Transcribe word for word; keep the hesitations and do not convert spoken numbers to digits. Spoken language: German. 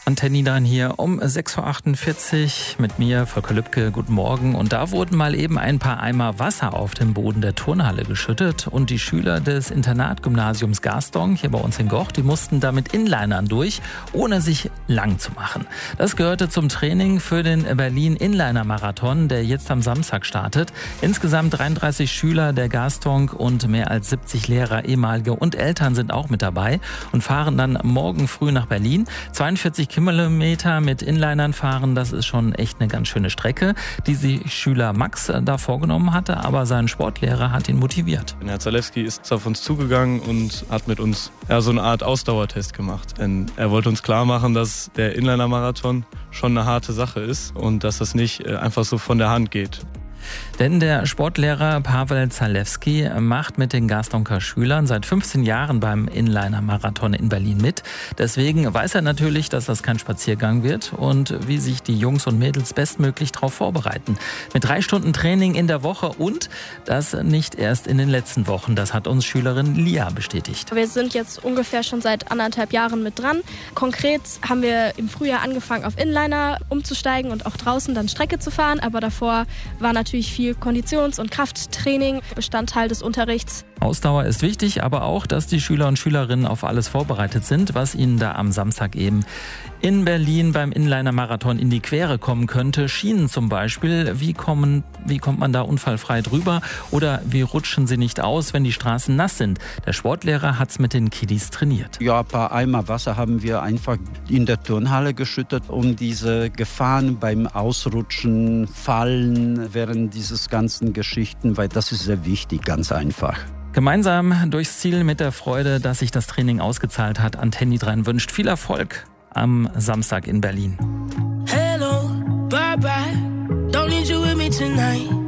Antenne Niederrhein hier um sechs Uhr achtundvierzig mit mir, Volker Lübke. Guten Morgen. Und da wurden mal eben ein paar Eimer Wasser auf den Boden der Turnhalle geschüttet. Und die Schüler des Internatgymnasiums Garsdonk hier bei uns in Goch, die mussten da mit Inlinern durch, ohne sich lang zu machen. Das gehörte zum Training für den Berlin Inliner Marathon, der jetzt am Samstag startet. Insgesamt dreiunddreißig Schüler der Garsdonk und mehr als siebzig Lehrer, ehemalige und Eltern sind auch mit dabei und fahren dann morgen früh nach Berlin. zweiundvierzig Kilometer mit Inlinern fahren, das ist schon echt eine ganz schöne Strecke, die sich Schüler Max da vorgenommen hatte, aber sein Sportlehrer hat ihn motiviert. Herr Zalewski ist auf uns zugegangen und hat mit uns ja, so eine Art Ausdauertest gemacht. Denn er wollte uns klar machen, dass der Inliner-Marathon schon eine harte Sache ist und dass das nicht einfach so von der Hand geht. Denn der Sportlehrer Paweł Zalewski macht mit den Garsdonker Schülern seit fünfzehn Jahren beim Inliner-Marathon in Berlin mit. Deswegen weiß er natürlich, dass das kein Spaziergang wird und wie sich die Jungs und Mädels bestmöglich darauf vorbereiten. Mit drei Stunden Training in der Woche und das nicht erst in den letzten Wochen. Das hat uns Schülerin Lia bestätigt. Wir sind jetzt ungefähr schon seit anderthalb Jahren mit dran. Konkret haben wir im Frühjahr angefangen, auf Inliner umzusteigen und auch draußen dann Strecke zu fahren. Aber davor war natürlich viel Konditions- und Krafttraining Bestandteil des Unterrichts. Ausdauer ist wichtig, aber auch, dass die Schüler und Schülerinnen auf alles vorbereitet sind, was ihnen da am Samstag eben in Berlin beim Inliner-Marathon in die Quere kommen könnte. Schienen zum Beispiel, wie, kommen, wie kommt man da unfallfrei drüber oder wie rutschen sie nicht aus, wenn die Straßen nass sind? Der Sportlehrer hat es mit den Kiddies trainiert. Ja, ein paar Eimer Wasser haben wir einfach in der Turnhalle geschüttet, um diese Gefahren beim Ausrutschen, Fallen während dieses ganzen Geschichten, weil das ist sehr wichtig, ganz einfach. Gemeinsam durchs Ziel mit der Freude, dass sich das Training ausgezahlt hat. Antenne Niederrhein wünscht viel Erfolg am Samstag in Berlin. Hello, bye bye, don't need you with me tonight.